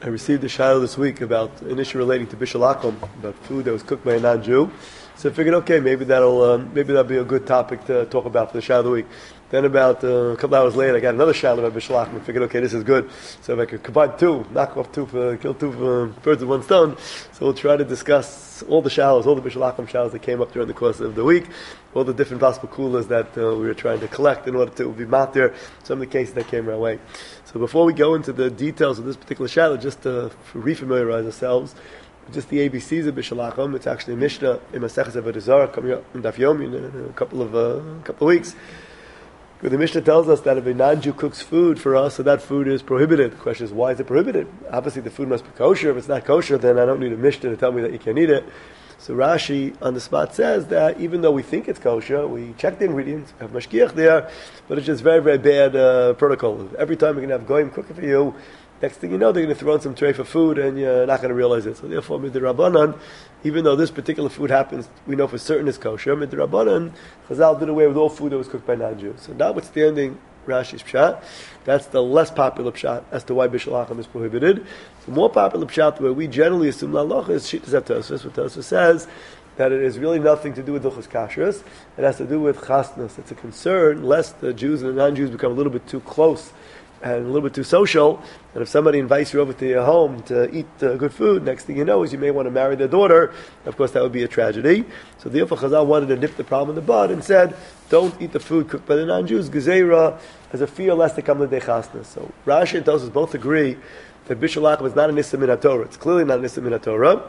I received a shayla this week about an issue relating to Bishul Akum, about food that was cooked by a non-Jew. So I figured, okay, maybe that'll be a good topic to talk about for the shayla of the week. Then about a couple hours later, I got another shayla about Bishul Akum. I figured, okay, this is good. So if I could combine two, kill two birds with one stone. So we'll try to discuss all the shaylas, all the Bishul Akum shaylas that came up during the course of the week, all the different possible coolers that we were trying to collect in order to be matir some of the cases that came our way. So before we go into the details of this particular shayla, just to refamiliarize ourselves, just the ABCs of Bishul Akum. It's actually a Mishnah in Maseches Avodah Zarah coming up in Daf Yomi in a couple of weeks. The Mishnah tells us that if a non-Jew cooks food for us, so that food is prohibited. The question is, why is it prohibited? Obviously, the food must be kosher. If it's not kosher, then I don't need a Mishnah to tell me that you can't eat it. So Rashi on the spot says that even though we think it's kosher, we check the ingredients, we have mashgiach there, but it's just very, very bad protocol. Every time you're going to have goyim cooking for you, next thing you know, they're going to throw in some tray for food and you're not going to realize it. So therefore, midrabanan, even though this particular food happens, we know for certain is kosher, midrabanan, Chazal did away with all food that was cooked by non-Jews. So notwithstanding Rashi's pshat, that's the less popular pshat as to why Bishul Akum is prohibited. The more popular pshat, where we generally assume la halacha, is Shittas HaTosfos, what Tosfos says that it is really nothing to do with Hilchos Kashrus. It has to do with chasnas. It's a concern lest the Jews and the non-Jews become a little bit too close and a little bit too social, and if somebody invites you over to your home to eat good food, next thing you know is you may want to marry their daughter. Of course, that would be a tragedy. So therefore, Chazal wanted to nip the problem in the bud and said, don't eat the food cooked by the non-Jews, Gezeira, as a fear lest they come to Dechasnas. So Rashi and Tosfos both agree that Bishul Akum is not an Issa min HaTorah. It's clearly not an Issa min HaTorah.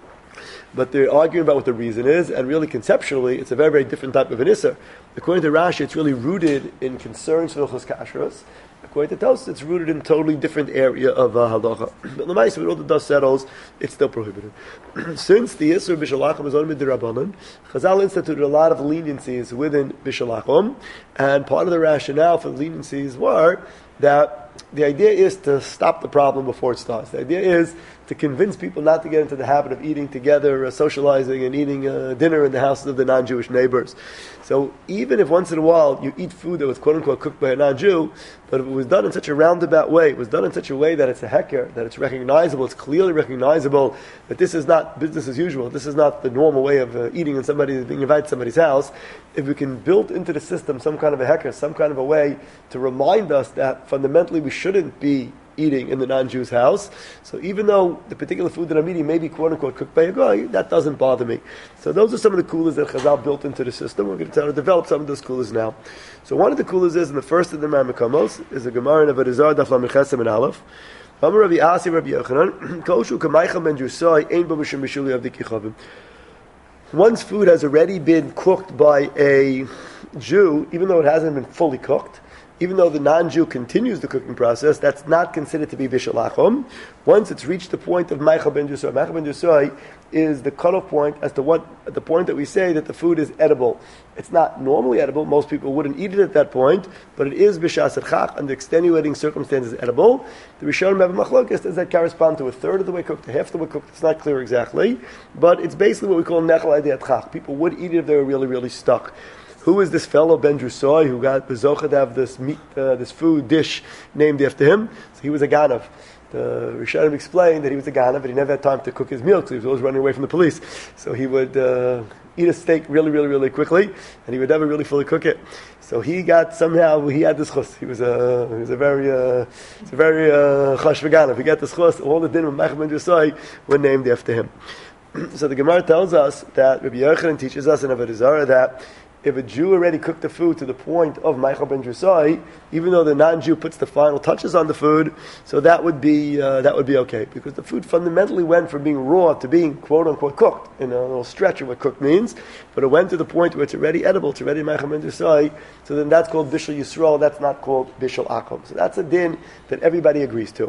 But they're arguing about what the reason is, and really conceptually, it's a very, very different type of an Issa. According to Rashi, it's really rooted in concerns for Hilchos Kashrus. According to Tosfos, it's rooted in a totally different area of halacha. But l'maisa, when all the dust settles, it's still prohibited. Since the Yisur Bishul Akum is only midrabanan, Chazal instituted a lot of leniencies within Bishul Akum, and part of the rationale for the leniencies were that the idea is to stop the problem before it starts. The idea is to convince people not to get into the habit of eating together, socializing, and eating dinner in the houses of the non-Jewish neighbors. So even if once in a while you eat food that was quote-unquote cooked by a non-Jew, but if it was done in such a roundabout way, it was done in such a way that it's a heker, that it's recognizable, it's clearly recognizable that this is not business as usual, this is not the normal way of eating and being invited to somebody's house, if we can build into the system some kind of a heker, some kind of a way to remind us that fundamentally we shouldn't be eating in the non-Jew's house. So even though the particular food that I'm eating may be quote-unquote cooked by a guy, that doesn't bother me. So those are some of the coolers that Chazal built into the system. We're going to try to develop some of those coolers now. So one of the coolers is, in the first of the Mamakamos, is a Gemara in Avodah Zarah, Daf Lamed Chesed and Aleph. Rabbi Asi, Rabbi Yochanan, Koshu Kamaycham Ben Jusai, Ein Bo Mishum Bishuli Avdi Kichavim. Once food has already been cooked by a Jew, even though it hasn't been fully cooked, even though the non-Jew continues the cooking process, that's not considered to be Bishul Akum. Once it's reached the point of Meichel Ben Jusai, Meichel Ben Jusai is the cutoff point as to what, at the point that we say that the food is edible. It's not normally edible. Most people wouldn't eat it at that point, but it is B'shas Chach, under extenuating circumstances, edible. The Rishonim have a machlokes. Does that correspond to a third of the way cooked, to half the way cooked? It's not clear exactly, but it's basically what we call Nechel Adei Chach. People would eat it if they were really, really stuck. Who is this fellow Ben Jusai who got bezocha to have this meat, this food dish named after him? So he was a ganav. The Rishonim explained that he was a ganav, but he never had time to cook his meal because he was always running away from the police. So he would eat a steak really, really, really quickly, and he would never really fully cook it. So he got he had this chus. He was a very chash v'ganav. He got this chus. All the din of Meichel Ben Jusai were named after him. So the Gemara tells us that Rabbi Yochanan teaches us in Avodah Zarah that if a Jew already cooked the food to the point of Meichel Ben Jusai, even though the non-Jew puts the final touches on the food, so that would be okay, because the food fundamentally went from being raw to being quote-unquote cooked, in a little stretch of what cooked means, but it went to the point where it's already edible, it's already Meichel Ben Jusai, so then that's called Bishul Yisrael, that's not called Bishul Akum. So that's a din that everybody agrees to.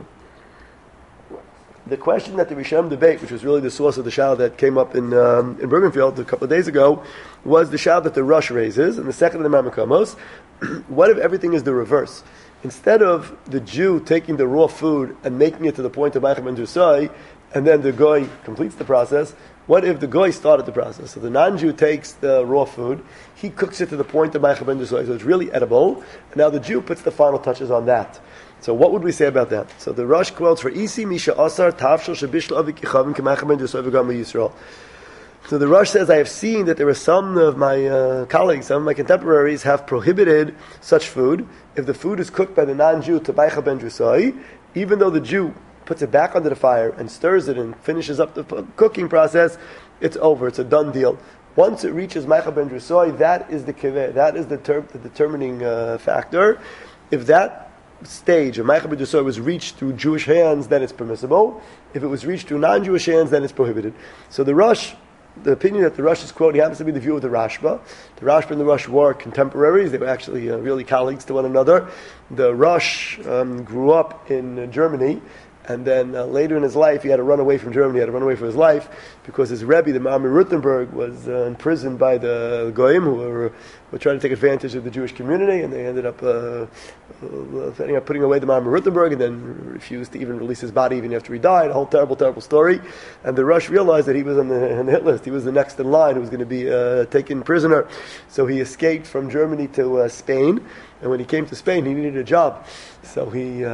The question that the Rishonim debate, which was really the source of the shayla that came up in Bergenfield a couple of days ago, was the shayla that the Rush raises, and the second of the Mamakamos. What if everything is the reverse? Instead of the Jew taking the raw food and making it to the point of Meichel Ben Jusai, and then the goy completes the process, what if the goy started the process? So the non-Jew takes the raw food, he cooks it to the point of Meichel Ben Jusai, so it's really edible, and now the Jew puts the final touches on that. So what would we say about that? So the Rosh quotes for Isi Misha Asar Tavshel Shabishla Avik Yichavim K'Machem Ben Yosef V'Gam Yisrael. So the Rosh says, I have seen that there are some of my colleagues, some of my contemporaries have prohibited such food. If the food is cooked by the non-Jew to Baicha Ben Drusai, even though the Jew puts it back under the fire and stirs it and finishes up the cooking process, it's over. It's a done deal. Once it reaches Maicha Ben Drusai, that is the kiveh, that is the determining factor. If that stage of Maicha Ben Drusai was reached through Jewish hands, then it's permissible. If it was reached through non-Jewish hands, then it's prohibited. So the Rosh, the opinion that the Rosh is quoting happens to be the view of the Rashba. The Rashba and the Rosh were contemporaries. They were actually really colleagues to one another. The Rosh grew up in Germany, and then later in his life, he had to run away from Germany. He had to run away for his life because his Rebbe, the Maamar Rutenberg, was imprisoned by the Goyim who were trying to take advantage of the Jewish community, and they ended up putting away the Maamar Rutenberg, and then refused to even release his body even after he died. A whole terrible, terrible story. And the Rosh realized that he was on the hit list. He was the next in line who was going to be taken prisoner. So he escaped from Germany to Spain, and when he came to Spain, he needed a job. So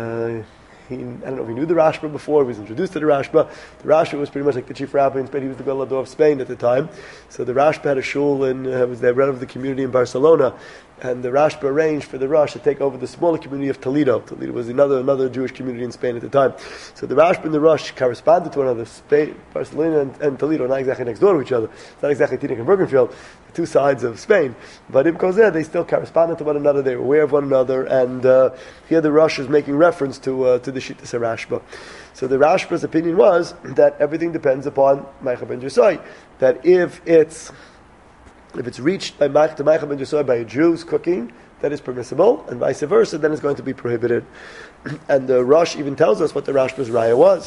I don't know if he knew the Rashba before, he was introduced to the Rashba. The Rashba was pretty much like the chief rabbi in Spain. He was the Gadol of Spain at the time. So the Rashba had a shul and was the head of the community in Barcelona. And the Rashba arranged for the Rosh to take over the smaller community of Toledo. Toledo was another Jewish community in Spain at the time. So the Rashba and the Rosh corresponded to one another. Spain, Barcelona and Toledo, not exactly next door to each other. It's not exactly Tinnik and Bergenfield, the two sides of Spain. But in Kozer, they still corresponded to one another. They were aware of one another. And here the Rosh is making reference to the Shittas Rashba. So the Rashba's opinion was that everything depends upon Maicha Ben Drusai. That if it's reached by Maicha Ben Drusai by a Jew's cooking, that is permissible, and vice versa, then it's going to be prohibited. And the Rosh even tells us what the Rashba's raya was.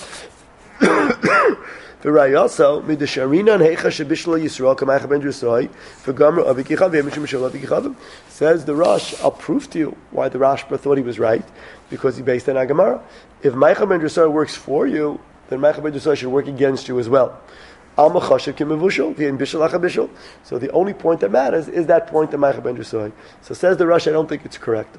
The raya also, midasharina and heicha shebishla Yisrael k'Maicha Ben Drusai v'gamra avikichav v'yemishim mishal avikichavim. Says the Rosh, I'll prove to you why the Rashba thought he was right, because he based on Agamara. If Maicha Ben Drusai works for you, then Maicha Ben Drusai should work against you as well. So the only point that matters is that point of Maicha Ben Drusai. So says the Rosh, I don't think it's correct.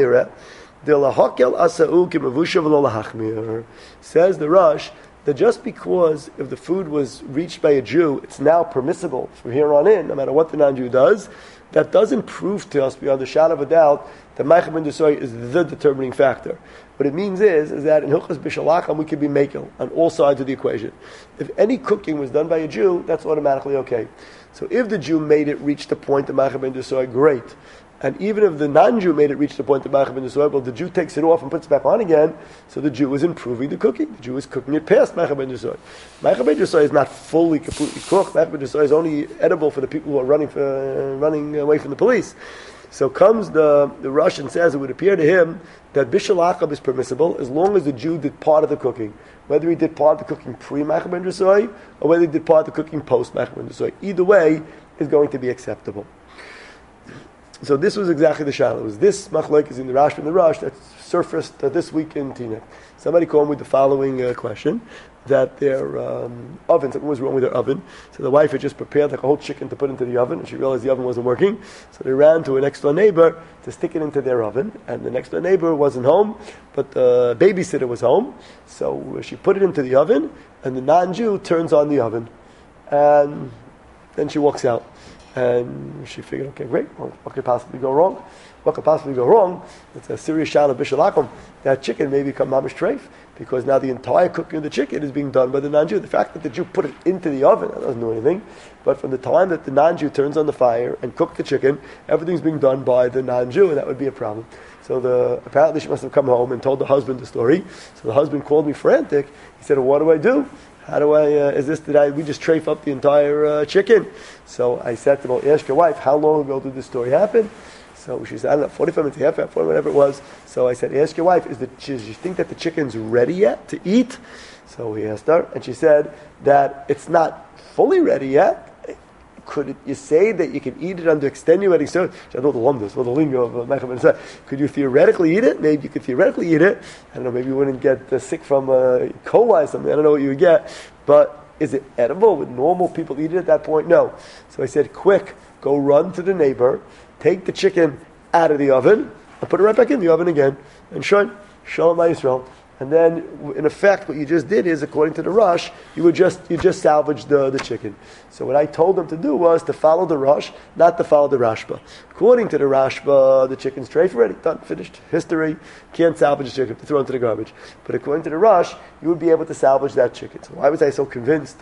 Says the Rosh that just because if the food was reached by a Jew, it's now permissible from here on in, no matter what the non-Jew does, that doesn't prove to us beyond a shadow of a doubt that Maicha Ben Drusai is the determining factor. What it means is that in Hilchos Bishalacham we could be makel on all sides of the equation. If any cooking was done by a Jew, that's automatically okay. So if the Jew made it reach the point of Maicha Ben Drusai, great. And even if the non-Jew made it reach the point of Maicha Ben Drusai, well, the Jew takes it off and puts it back on again, so the Jew is improving the cooking. The Jew is cooking it past Maicha Ben Drusai. Maicha Ben Drusai is not fully, completely cooked. Maicha Ben Drusai is only edible for the people who are running away from the police. So comes the Rosh and says it would appear to him that Bishul Achab is permissible as long as the Jew did part of the cooking. Whether he did part of the cooking pre-Maicha Ben Drusai or whether he did part of the cooking post-Maicha Ben Drusai. Either way is going to be acceptable. So this was exactly the shadow. It was this machlokes in the Rash and the Rosh that surfaced this week in Teaneck. Somebody called me with the following question, that their oven, something was wrong with their oven. So the wife had just prepared like a whole chicken to put into the oven, and she realized the oven wasn't working. So they ran to a next door neighbor to stick it into their oven, and the next door neighbor wasn't home, but the babysitter was home. So she put it into the oven, and the non-Jew turns on the oven, and then she walks out. And she figured, okay, great, well, what could possibly go wrong? What could possibly go wrong? It's a serious shot of Bishul Akum. That chicken may become mamish treif, because now the entire cooking of the chicken is being done by the non-Jew. The fact that the Jew put it into the oven, that doesn't do anything. But from the time that the non-Jew turns on the fire and cooks the chicken, everything's being done by the non-Jew, and that would be a problem. So apparently she must have come home and told the husband the story. So the husband called me frantic. He said, well, what do I do? How do I, we just trafe up the entire chicken? So I said to him, well, ask your wife, how long ago did this story happen? So she said, I don't know, 45 minutes, half hour, whatever it was. So I said, ask your wife, does she think that the chicken's ready yet to eat? So he asked her, and she said that it's not fully ready yet. Could you say that you can eat it under extenuating circumstances? I don't know the lingo of Maicha Ben Drusai. Could you theoretically eat it? Maybe you could theoretically eat it. I don't know, maybe you wouldn't get sick from E. coli or something. I don't know what you would get. But is it edible? Would normal people eat it at that point? No. So I said, quick, go run to the neighbor, take the chicken out of the oven, and put it right back in the oven again, and shine. Shalom Yisrael. And then, in effect, what you just did is, according to the Rush, you just salvaged the chicken. So what I told them to do was to follow the Rush, not to follow the Rashba. According to the Rashba, the chicken's treif already, done, finished. History, can't salvage the chicken, to throw into the garbage. But according to the Rush, you would be able to salvage that chicken. So why was I so convinced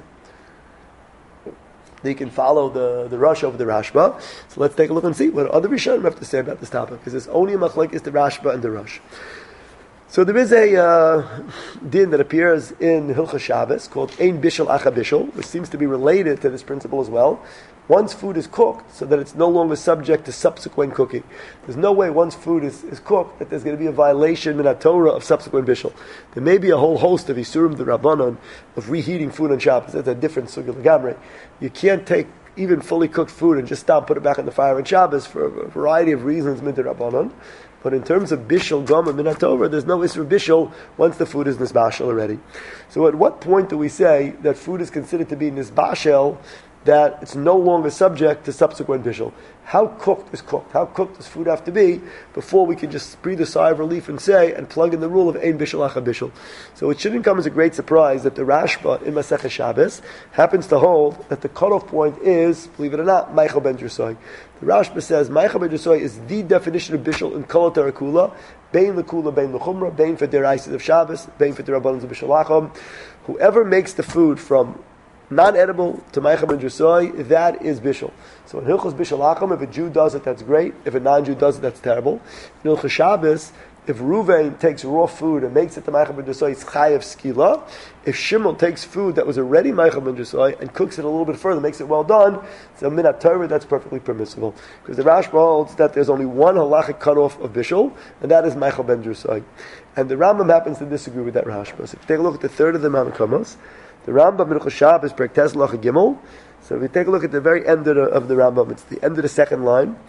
that you can follow the Rush over the Rashba? So let's take a look and see what other Rishonim have to say about this topic, because it's only a machlokes the Rashba and the Rush. So there is a din that appears in Hilchos Shabbos called Ein Bishul Acha Bishul, which seems to be related to this principle as well. Once food is cooked, so that it's no longer subject to subsequent cooking. There's no way once food is cooked that there's going to be a violation min Torah of subsequent bishul. There may be a whole host of isurim the Rabbanon of reheating food on Shabbos. That's a different sugya l'gamrei. You can't take even fully cooked food and just stop, put it back on the fire on Shabbos for a variety of reasons min Rabbanon. But in terms of bishul gama min Torah, there's no isur bishul once the food is nisbashel already. So at what point do we say that food is considered to be nisbashel, that it's no longer subject to subsequent bishul? How cooked is cooked? How cooked does food have to be before we can just breathe a sigh of relief and say, and plug in the rule of ein bishul acha bishul? So it shouldn't come as a great surprise that the Rashba in Masechah Shabbos happens to hold that the cutoff point is, believe it or not, Meichel ben Drusai. The Rashba says Meichel ben Drusai is the definition of bishul in Kol Terakula, bein lekula, bein lechumra, bein for deraises of Shabbos, bein for derabbanans of bishul acham. Whoever makes the food from non-edible to Meichel ben Drusai, that is bishul. So in Hilchos Bishul Acham, if a Jew does it, that's great. If a non-Jew does it, that's terrible. In Hilchos Shabbos, if Ruvain takes raw food and makes it to Meichel ben Drusai, it's chayav skila. If Shimon takes food that was already Meichel ben Drusai and cooks it a little bit further, makes it well done, so minat Torah, that's perfectly permissible. Because the Rashba holds that there's only one halachic cutoff of bishul, and that is Meichel ben Drusai. And the Rambam happens to disagree with that Rashba. So if you take a look at the third of the Mamakamos, the Rambam in Hilchos Shabbos, Perek Tes Halacha Gimel. So if we take a look at the very end of the Rambam, it's the end of the second line.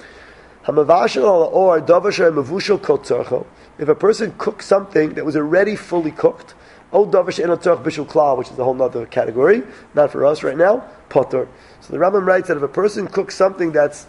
If a person cooks something that was already fully cooked, which is a whole other category, not for us right now, potter. So the Rambam writes that if a person cooks something that's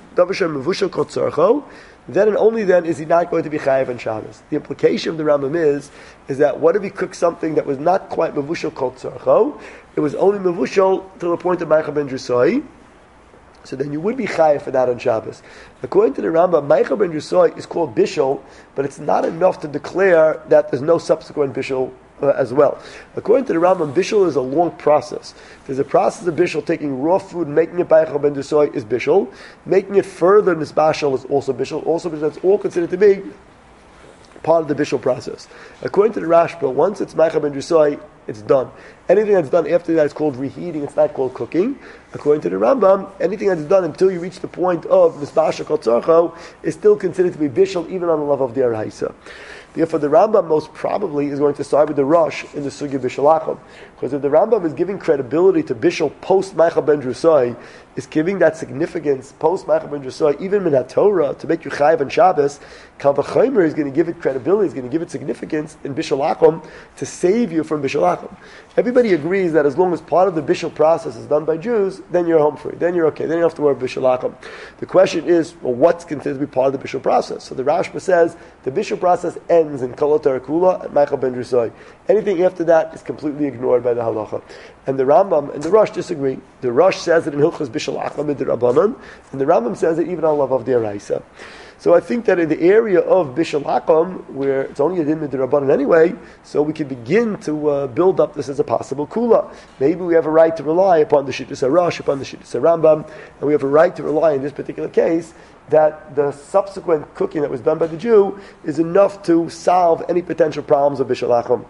then and only then is he not going to be chayav on Shabbos. The implication of the Rambam is that what if he cooked something that was not quite mevushal kol tzarcho? It was only mevushal to the point of Meichel ben Drusai. So then you would be chayav for that on Shabbos. According to the Rambam, Meichel ben Drusai is called bishul, but it's not enough to declare that there's no subsequent bishul as well. According to the Rambam, bishul is a long process. There's a process of bishul, taking raw food and making it Meichel ben Drusai is bishul. Making it further nisbashel is also bishul. Also, that's all considered to be part of the bishul process. According to the Rashba, once it's Meichel ben Drusai, it's done. Anything that's done after that is called reheating, it's not called cooking. According to the Rambam, anything that's done until you reach the point of nisbashel kol tzarcho is still considered to be bishul, even on the level of the Araisa. Therefore, the Rambam most probably is going to side with the Rosh in the Sugya Bishul Acham. Because if the Rambam is giving credibility to Bishul post Meichel ben Drusai, is giving that significance post Meichel ben Drusai, even in Torah, to make you chayav on Shabbos, Kal V'chomer is going to give it credibility, is going to give it significance in Bishul Acham to save you from Bishul Acham. Everybody agrees that as long as part of the Bishul process is done by Jews, then you're home free, then you're okay, then you don't have to worry about Bishul Acham. The question is, well, what's considered to be part of the Bishul process? So the Rashba says, the Bishul process ends in Kol Terakula and Meichel ben Drusai. Anything after that is completely ignored by the halacha. And the Rambam and the Rosh disagree. The Rosh says it in Hilchos Bishul Acham in the Rabbanon, and the Rambam says it even on love of the Araisa. So I think that in the area of Bishul Acham, where it's only a din with the Rabbanon anyway, so we can begin to build up this as a possible kula. Maybe we have a right to rely upon the Shittus HaRosh, upon the Shittus HaRambam, and we have a right to rely in this particular case that the subsequent cooking that was done by the Jew is enough to solve any potential problems of Bishul Acham.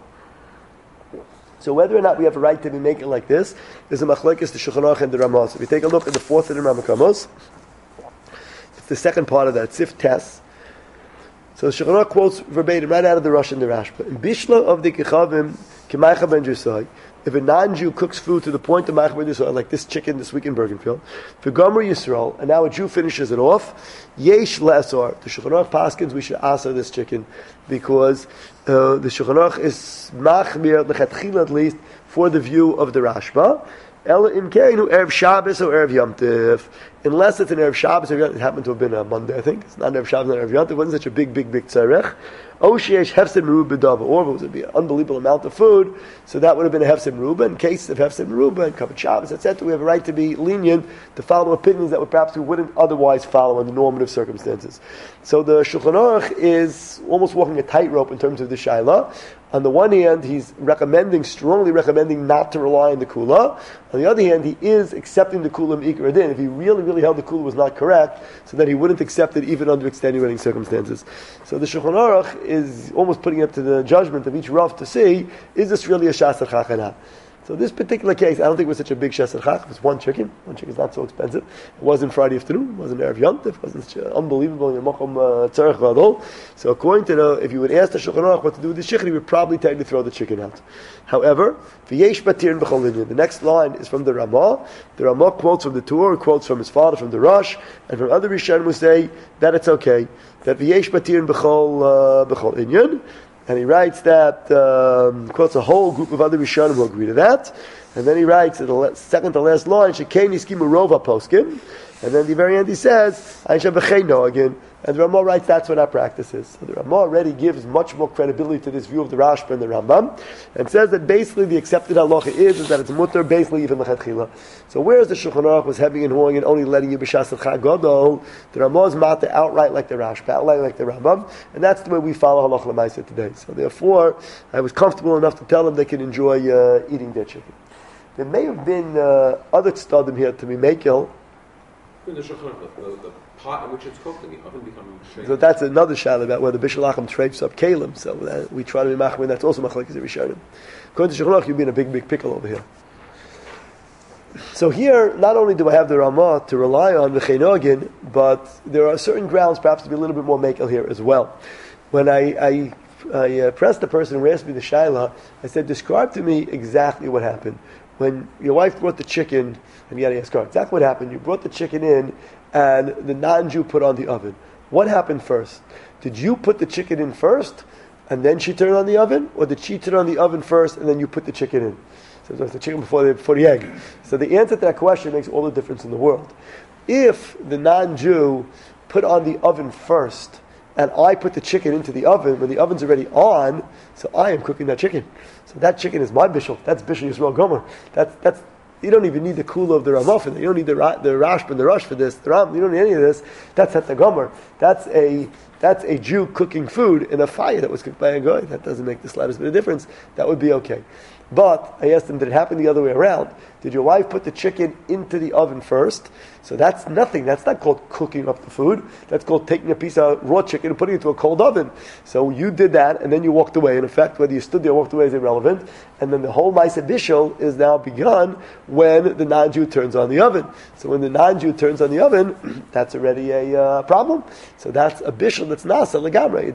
So whether or not we have a right to be making it like this is a machlekes the Shulchan Aruch and the Ramos. If you take a look at the fourth of the Ramakamos, it's the second part of that, Sif Tes. So the Shulchan Aruch quotes verbatim right out of the Rosh and the Rashba. In Bishla of the Kechavim, K'maicha ben Drusai, if a non-Jew cooks food to the point of Meichel ben Drusai, like this chicken this week in Bergenfield, for Gomer Yisrael, and now a Jew finishes it off, Yesh Le'asar, the Shulchan Aruch paskins, we should asar this chicken, because the Shulchan Aruch is machmir, lechatchila at least, for the view of the Rashba, Ela imkeinu erev Shabbos or erev Yom Tov. Unless it's an erev Shabbos, it happened to have been a Monday, I think. It's not an erev Shabbos, not erev Yom Tov. It wasn't such a big tzarech. Or if it was be an unbelievable amount of food, so that would have been a hefsed meruba. In case of hefsed meruba and covered Shabbos, etc., we have a right to be lenient to follow opinions that would perhaps we wouldn't otherwise follow under normative circumstances. So the Shulchan Aruch is almost walking a tightrope in terms of the Shaila. On the one hand, he's strongly recommending not to rely on the kula. On the other hand, he is accepting the kula m'ikar adin. If he really held the kula was not correct, so that he wouldn't accept it even under extenuating circumstances. So the Shulchan Aruch is almost putting it up to the judgment of each Rav to see, is this really a shasar chachana? So this particular case, I don't think it was such a big shasar chach. It was one chicken. One chicken is not so expensive. It wasn't Friday afternoon. It wasn't Erev Yom Tov. It wasn't such an unbelievable tzarech gadol. So according to if you would ask the Shulchan Aruch what to do with the chicken, he would probably tell you to throw the chicken out. However, v'yesh batir b'chol inyan. The next line is from the Ramah. The Ramah quotes from the Torah, quotes from his father, from the Rosh, and from other Rishonim who say that it's okay. That v'yesh batir b'chol inyan. And he writes that, quotes a whole group of other Rishonim who agree to that. And then he writes, at the second to last line, Shekei niskimu rova poskim. And then at the very end he says, Aisha b'chei noagin. And the Ramah writes that's what our practice is. So the Ramah already gives much more credibility to this view of the Rashba and the Rambam, and says that basically the accepted halacha is that it's mutter basically even lechatchila. So whereas the Shulchan Aruch was hemming and hawing and only letting you b'shas chag gadol, the Ramah is mata outright like the Rashba, outright like the Rambam, and that's the way we follow halacha l'maaseh today. So therefore, I was comfortable enough to tell them they can enjoy eating their chicken. There may have been other tztadim here to be makel. In the Shulchan Aruch, the pot in which it's cooked and the oven becoming shame. So that's another shayla about whether Bishul Acham treifs up kalim. So we try to be machmir. That's also machlekes Rishonim. According to Shulchan Aruch, you'd be in a big pickle over here. So here, not only do I have the Ramah to rely on the Chenogin, but there are certain grounds perhaps to be a little bit more makel here as well. When I pressed the person who asked me the shayla, I said, describe to me exactly what happened. When your wife brought the chicken, and you got to ask her, exactly what happened. You brought the chicken in, and the non-Jew put on the oven. What happened first? Did you put the chicken in first, and then she turned on the oven? Or did she turn on the oven first, and then you put the chicken in? So it was the chicken before the egg. So the answer to that question makes all the difference in the world. If the non-Jew put on the oven first, and I put the chicken into the oven, when the oven's already on, so I am cooking that chicken. So that chicken is my bishul. That's bishul Yisrael Gomer. That's you don't even need the kula of the Ramah for that. You don't need the Rashba and the Rosh for this. You don't need any of this. That's at the Gomer. That's a Jew cooking food in a fire that was cooked by a goy. That doesn't make the slightest bit of difference. That would be okay. But I asked him, did it happen the other way around? Did your wife put the chicken into the oven first? So that's nothing. That's not called cooking up the food. That's called taking a piece of raw chicken and putting it into a cold oven. So you did that, and then you walked away. In effect, whether you stood there or walked away is irrelevant. And then the whole Ma'aseh Bishul is now begun when the non-Jew turns on the oven. So when the non-Jew turns on the oven, that's already a problem. So that's a Bishul that's nasa legamrei.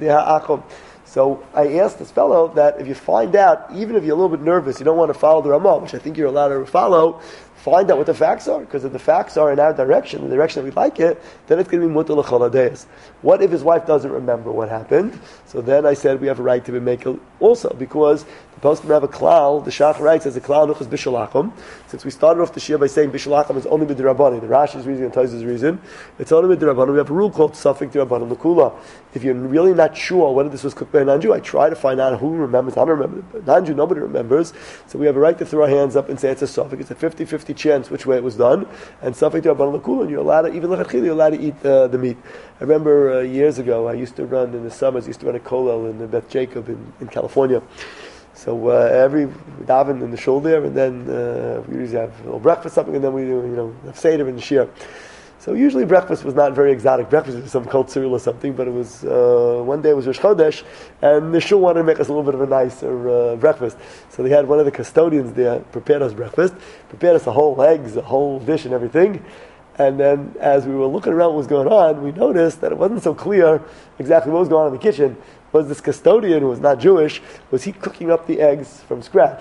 So I asked this fellow that if you find out, even if you're a little bit nervous, you don't want to follow the Ramah, which I think you're allowed to follow, find out what the facts are, because if the facts are in our direction, the direction that we like it, then it's going to be mutal l'chol. What if his wife doesn't remember what happened? So then I said we have a right to be makel also, because the poskim have a klal. The Shach writes as a klal nuchas bishul acham. Since we started off the shir by saying bishul acham is only b'dirabani, the Rashi's reason and Tosafos' reason, it's only b'dirabani. We have a rule called safek dirabani l'kula. If you're really not sure whether this was cooked by a non-Jew, I try to find out who remembers. I don't remember. But non-Jew, nobody remembers. So we have a right to throw our hands up and say it's a safek. It's a 50-50 chance which way it was done. And safek dirabani l'kula, and you're allowed to, even lechatchila, you're allowed to eat the meat. I remember years ago, I used to run in the summers. I used to run a kollel in Beth Jacob in California. So every daven in the shul there, and then we usually have a little breakfast, something, and then we do, have seder in the shir. So usually breakfast was not very exotic. Breakfast was some cold cereal or something, but it was one day it was Rosh Chodesh, and the shul wanted to make us a little bit of a nicer breakfast. So they had one of the custodians there prepared us breakfast, prepared us the whole eggs, the whole dish, and everything. And then, as we were looking around what was going on, we noticed that it wasn't so clear exactly what was going on in the kitchen. Was this custodian, who was not Jewish, was he cooking up the eggs from scratch?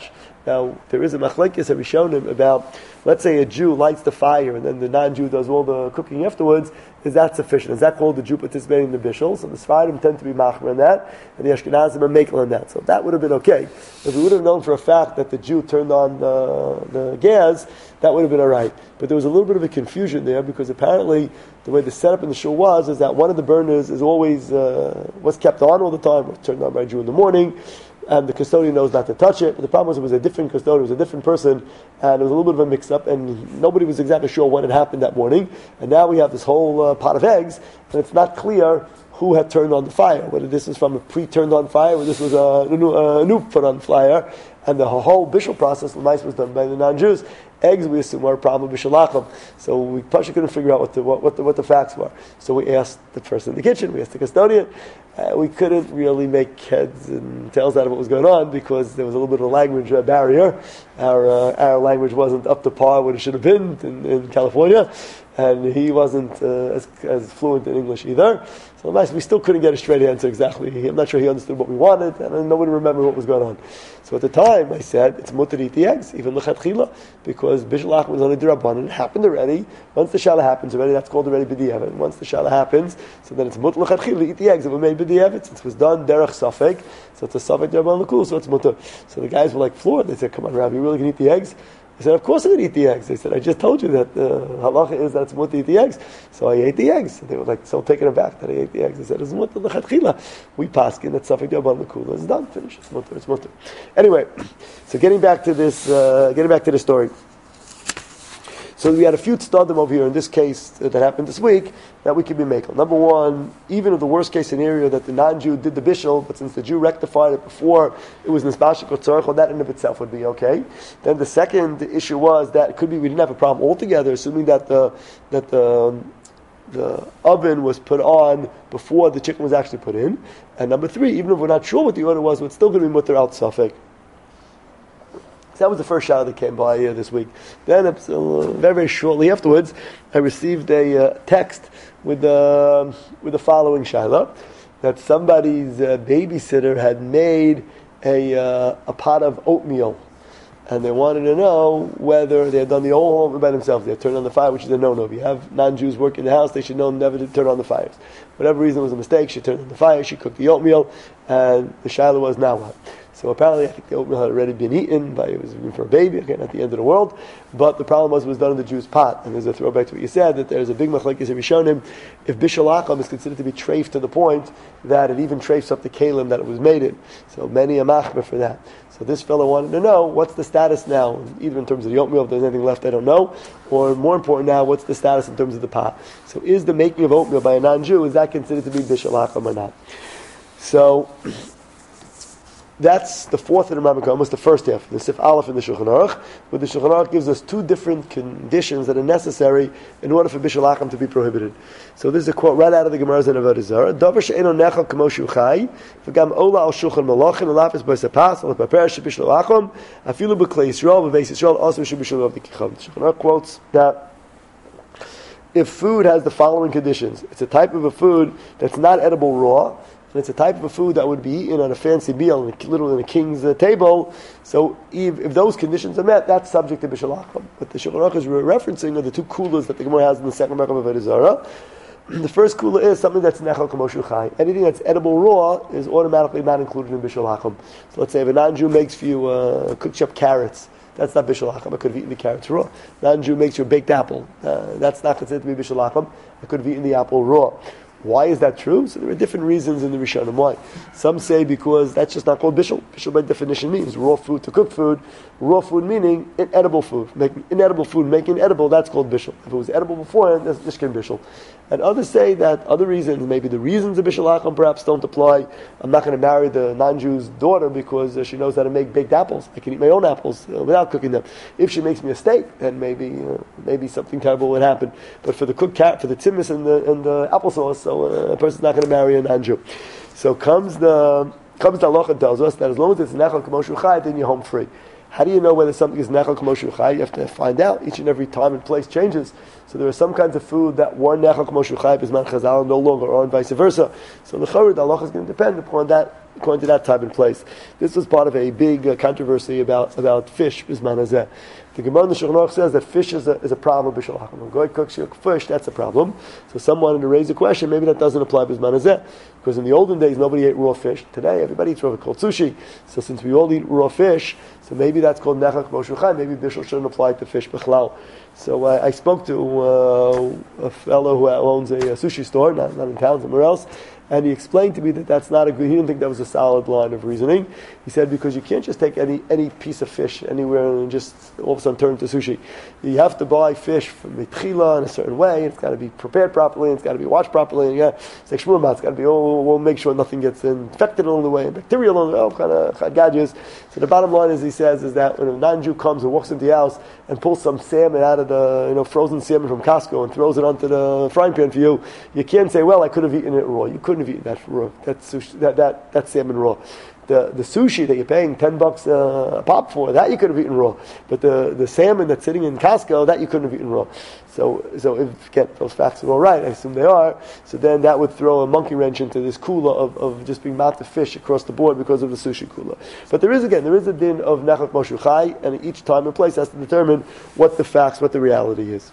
Now, there is a machlekes that we shown him about, let's say a Jew lights the fire and then the non-Jew does all the cooking afterwards. Is that sufficient? Is that called the Jew participating in the bishul? So the Sfaradim tend to be machmer in that, and the Ashkenazim are makel in that. So that would have been okay. If we would have known for a fact that the Jew turned on the gas, that would have been all right. But there was a little bit of a confusion there because apparently the way the setup in the shul was is that one of the burners is always was kept on all the time, was turned on by a Jew in the morning, and the custodian knows not to touch it. But the problem was it was a different custodian, it was a different person, and it was a little bit of a mix-up, and nobody was exactly sure when it happened that morning. And now we have this whole pot of eggs, and it's not clear who had turned on the fire, whether this was from a pre-turned on fire, or this was a new put on fire, and the whole bishul process, the mice was done by the non-Jews. Eggs, we assume, were a problem with bishul. So we probably couldn't figure out what the facts were. So we asked the person in the kitchen, we asked the custodian. We couldn't really make heads and tails out of what was going on because there was a little bit of a language barrier. Our language wasn't up to par what it should have been in California, and he wasn't as fluent in English either. So we still couldn't get a straight answer exactly. I'm not sure he understood what we wanted, and nobody remembered what was going on. So at the time, I said, it's mutter to eat the eggs, even l'chatchila, because bishul achman was only d'rabbanan. It happened already. Once the shala happens already, that's called already b'di'evet. Once the shala happens, so then it's mutter l'chatchila to eat the eggs that were made b'di'evet. Since it was done derech safek, so it's a safek d'rabbanan l'kul, so it's mutter. So the guys were like floored. They said, come on, Rabbi, you really can eat the eggs? I said, of course I'm going to eat the eggs. They said, I just told you that halacha is that it's mutter to eat the eggs. So I ate the eggs. They were like so taken aback that I ate the eggs. I said, it's mutter l'chatchila. We paskin that safek d'rabbanan l'kul. It's done, finished. It's mutter, it's mutter. Anyway, so getting back to this story. So we had a few tzadim over here in this case that happened this week that we could be making. Number one, even in the worst case scenario that the non-Jew did the bishul, but since the Jew rectified it before it was nisbashik or tzorach, that in of itself would be okay. Then the second issue was that it could be we didn't have a problem altogether, assuming that the oven was put on before the chicken was actually put in. And number three, even if we're not sure what the order was, it's still going to be mutter out safek. So that was the first shower that came by this week. Then, very, very shortly afterwards, I received a text with the following shaila, that somebody's babysitter had made a pot of oatmeal, and they wanted to know whether they had done the whole by themselves. They had turned on the fire, which is a no-no. If you have non-Jews work in the house, they should know never to turn on the fires. Whatever reason it was a mistake, she turned on the fire, she cooked the oatmeal, and the shaila was now what? So apparently, I think the oatmeal had already been eaten, but it was room for a baby, again, at the end of the world. But the problem was it was done in the Jew's pot. And there's a throwback to what you said, that there's a big machlekes in Rishonim. If bishul acham is considered to be treif to the point that it even treifs up the kalim that it was made in. So many a machmer for that. So this fellow wanted to know, what's the status now, either in terms of the oatmeal, if there's anything left, I don't know, or more important now, what's the status in terms of the pot? So is the making of oatmeal by a non-Jew, is that considered to be bishul acham or not? So that's the fourth in the Rambam, almost the first half, the Sif Aleph in the Shulchan Aruch, where the Shulchan Aruch gives us two different conditions that are necessary in order for bishul acham to be prohibited. So this is a quote right out of the Gemara's in Avodah Zarah. Davar she'eno nechal kamo shu chai, v'gam ola al shulchan malachim elafis b'sepas al preparer shebishul acham afilu b'klei Yisrael b'veis Yisrael also shebishul avdikicham. The Shulchan Aruch quotes that if food has the following conditions, it's a type of a food that's not edible raw, and it's a type of a food that would be eaten on a fancy meal, literally on a king's table. So if those conditions are met, that's subject to bishul acham. But the Shulchan Aruch is referencing are the two kulas that the Gemara has in the second Merkab of Avodah Zarah. The first kula is something that's nechal kamo shu chai. Anything that's edible raw is automatically not included in bishul acham. So let's say if a non-Jew makes for you cooked up carrots, that's not bishul acham. I could have eaten the carrots raw. Non-Jew makes you a baked apple. That's not considered to be bishul acham. I could have eaten the apple raw. Why is that true? So there are different reasons in the Rishonim why. Some say because that's just not called bishul. Bishul by definition means raw food to cook food. Raw food meaning inedible food. Making inedible food, making edible, that's called bishul. If it was edible beforehand, that's nishkin bishul. And others say that other reasons, maybe the reasons of bishul acham perhaps don't apply. I'm not going to marry the non-Jew's daughter because she knows how to make baked apples. I can eat my own apples without cooking them. If she makes me a steak, then maybe something terrible would happen. But for the cooked carrot, for the timmis and the applesauce, so a person's not going to marry a non-Jew. So comes the halacha and tells us that as long as it's nechal kamo shu chai, then you're home free. How do you know whether something is nechal kamo shu chai? You have to find out. Each and every time and place changes. So there are some kinds of food that were nechal kamo shu chai bisman chazal and no longer, or vice versa. So the halacha is going to depend upon that according to that time and place. This was part of a big controversy about fish, Bisman Hazeh. The Gemara in the Shulchan Aruch says that fish is a problem of Bishul Hacham. When Goy cooks your fish, that's a problem. So some wanted to raise a question, maybe that doesn't apply Bisman Hazeh. Because in the olden days, nobody ate raw fish. Today, everybody eats raw, called sushi. So since we all eat raw fish, so maybe that's called Nechach Moshe Chai. Maybe Bishul shouldn't apply to fish Bechlal. So I spoke to a fellow who owns a sushi store, not in town, somewhere else, and he explained to me that that's not a good. He didn't think that was a solid line of reasoning. He said because you can't just take any piece of fish anywhere and just all of a sudden turn it to sushi. You have to buy fish from Mitchila in a certain way. It's got to be prepared properly. And it's got to be washed properly. And it's like shmurma. It's got to be. We'll make sure nothing gets infected along the way and bacteria along the way. Kind of gadgets. So the bottom line, as he says, is that when a non-Jew comes and walks into the house and pulls some salmon out of the frozen salmon from Costco and throws it onto the frying pan for you, you can't say, well, I could have eaten it raw. You couldn't have eaten that raw. That salmon raw. The sushi that you're paying $10 a pop for, that you could have eaten raw. But the salmon that's sitting in Costco, that you couldn't have eaten raw. So if again, those facts are all right, I assume they are, so then that would throw a monkey wrench into this kula of just being mouth to fish across the board because of the sushi kula. But there is a din of Nechach Moshe Chai, and each time and place has to determine what the reality is.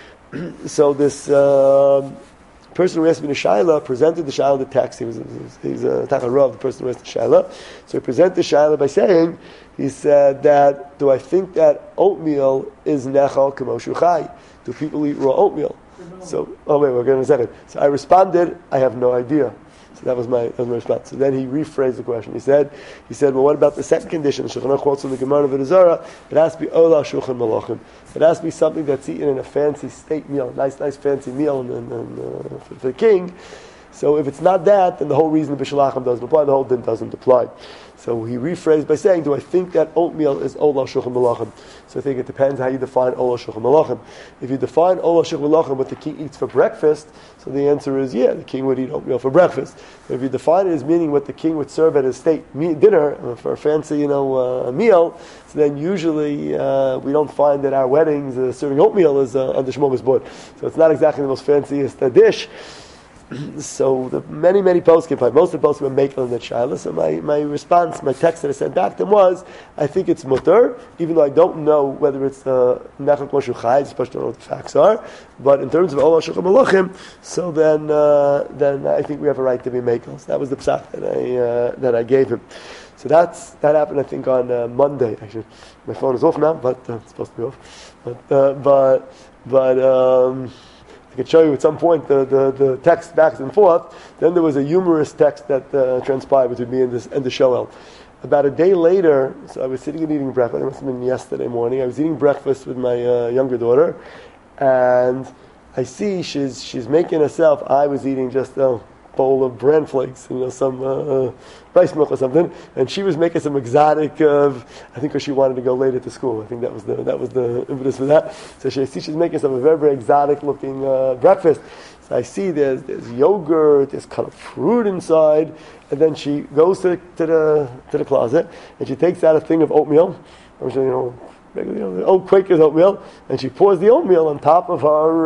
So this person who asked me the shaila presented the shaila the text. He's a Tacharav, the person who asked the shaila. So he presented the shaila by saying, he said that, do I think that oatmeal is nechal k'moshe chai? Do people eat raw oatmeal? So, we're going to a second. So I responded, I have no idea. So that was my response. So then he rephrased the question. He said, well, what about the second condition? Shulchan Aruch quotes from the Gemara of Zara. It has to be ola shulchan malachim. It has to be something that's eaten in a fancy state meal, nice fancy meal for the king. So if it's not that, then the whole reason the Bishul Hacham doesn't apply, the whole din doesn't apply. So he rephrased by saying, do I think that oatmeal is ola shulchan malachim? So I think it depends how you define ola shulchan malachim. If you define ola shulchan malachim, what the king eats for breakfast, so the answer is, yeah, the king would eat oatmeal for breakfast. But if you define it as meaning what the king would serve at his state dinner, for a fancy, meal, so then usually we don't find that our weddings serving oatmeal is on the Shmomis board. So it's not exactly the most fanciest dish. So the many poskim, most of the poskim were making on that shaila. So my response, my text that I sent back to them was, I think it's mutter, even though I don't know whether it's nechach moshe chai, especially don't know what the facts are. But in terms of ola shulchan malachim, so then I think we have a right to be making. So that was the psak that I gave him. So that happened, I think, on Monday. Actually, my phone is off now, but it's supposed to be off. But I could show you at some point the text back and forth. Then there was a humorous text that transpired between me and the Shoel. About a day later, so I was sitting and eating breakfast. It must have been yesterday morning. I was eating breakfast with my younger daughter, and I see she's making herself. I was eating just a bowl of bran flakes, some rice milk or something, and she was making some exotic. I think because she wanted to go later to school. I think that was the impetus for that. So she's making some very, very exotic looking breakfast. So I see there's yogurt, there's cut up fruit inside, and then she goes to the closet and she takes out a thing of oatmeal, regular, old Quaker's oatmeal, and she pours the oatmeal on top of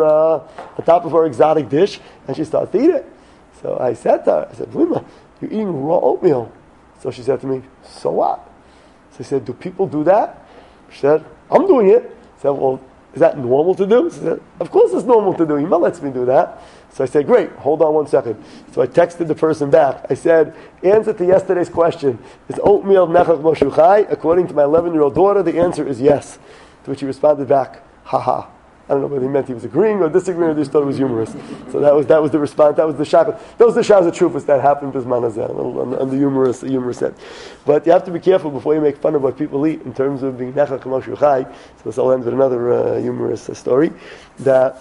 her exotic dish, and she starts to eat it. So I said to her, Vlima, you're eating raw oatmeal. So she said to me, so what? So I said, do people do that? She said, I'm doing it. I said, well, is that normal to do? She said, of course it's normal to do. Yima lets me do that. So I said, great, hold on 1 second. So I texted the person back. I said, answer to yesterday's question, is oatmeal nechach moshe chai? According to my 11-year-old daughter, the answer is yes. To which he responded back, haha. I don't know whether he meant he was agreeing or disagreeing, or just thought it was humorous. So that was the response. That was the shaka. Those are the shas of truths that happened to Zman on the humorous end. But you have to be careful before you make fun of what people eat in terms of being nechach moshe chai. So this all ends with another humorous story that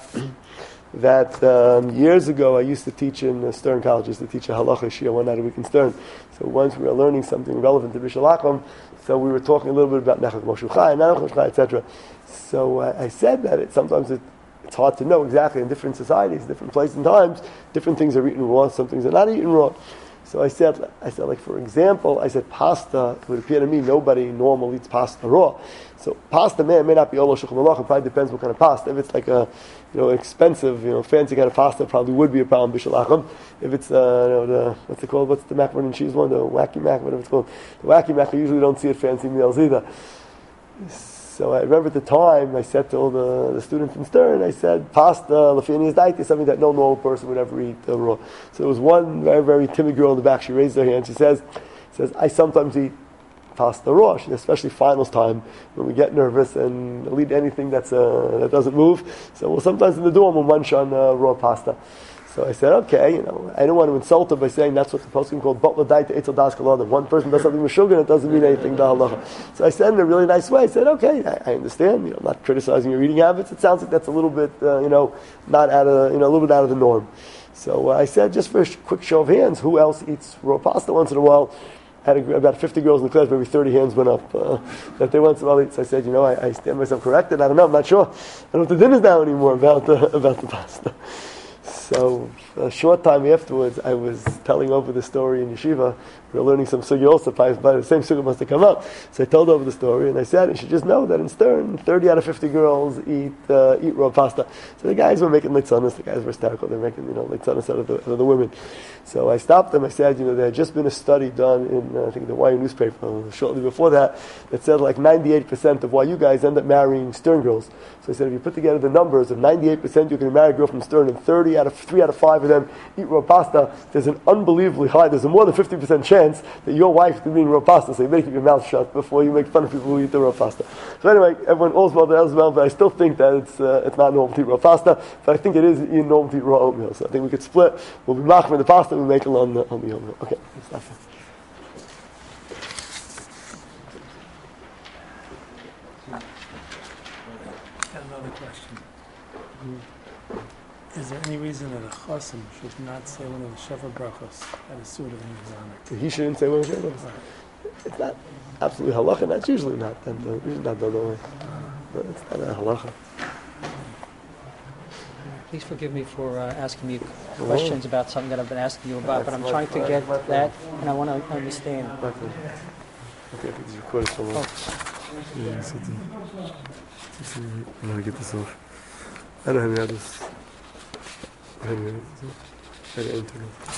years ago I used to teach in Stern College. I used to teach a halacha shia 1 night a week in Stern. So once we were learning something relevant to Bishul Hacham, so we were talking a little bit about nechach moshe chai, nechach moshe chai, etc. So I said that sometimes it's hard to know exactly in different societies, different places and times, different things are eaten raw, some things are not eaten raw. So I said, like for example, I said pasta. It would appear to me nobody normal eats pasta raw. So pasta may not be Olo Shulchan Aruch. It probably depends what kind of pasta. If it's like a expensive, fancy kind of pasta, it probably would be a problem Bishul Acham. If it's what's it called? What's the macaroni and cheese one? The wacky mac, whatever it's called. The wacky mac. I usually don't see at fancy meals either. So I remember at the time I said to all the students in Stern, I said pasta lafini's diet is something that no normal person would ever eat raw. So there was one very, very timid girl in the back. She raised her hand. She says, I sometimes eat pasta raw, especially finals time when we get nervous and we'll eat anything that doesn't move. So sometimes in the dorm we'll munch on raw pasta. So I said, okay, I don't want to insult her by saying that's what the poskim called Butler Daita Eitzel Das Kalada. One person does something with sugar and it doesn't mean anything to halacha. So I said in a really nice way, I said, okay, I understand, I'm not criticizing your eating habits. It sounds like that's a little bit, not out of, a little bit out of the norm. So I said, just for a quick show of hands, who else eats raw pasta once in a while? I had about 50 girls in the class, maybe 30 hands went up that they once in a while eat. So I said, I stand myself corrected. I don't know, I'm not sure. I don't know what the dinner's now anymore about the pasta. So a short time afterwards, I was telling over the story in yeshiva. We were learning some sugi also, but the same sugi must have come up. So I told over the story, and I said, you should just know that in Stern, 30 out of 50 girls eat raw pasta. So the guys were making litzanas, the guys were hysterical, they were making litzanas out of the women. So I stopped them, I said, there had just been a study done in, I think, the YU newspaper shortly before that said like 98% of YU guys end up marrying Stern girls. So I said, if you put together the numbers of 98% you can marry a girl from Stern, and 3 out of 5 of them eat raw pasta, there's an unbelievably high, there's a more than 50% chance that your wife is eating raw pasta, so you better keep your mouth shut before you make fun of people who eat the raw pasta. So anyway, everyone all's well, but I still think that it's not normal to eat raw pasta, but I think it is normal to eat raw oatmeal. So I think we could split. We'll be machmir the pasta, we make it on the oatmeal. Okay, stop. Another question. Is there any reason that a chosim should not say one of the Sheva brachos at a suit of an He shouldn't say one of the Sheva brachos. It's not absolutely halacha. That's usually not done. Usually not done that way. But it's not a halacha. Please forgive me for asking you questions about something that I've been asking you about, but I'm trying to get that, and I want to understand. Okay, I think it's recorded somewhere. Yeah, I'm going to get this off. I don't have any others. I don't have any others. I enter it.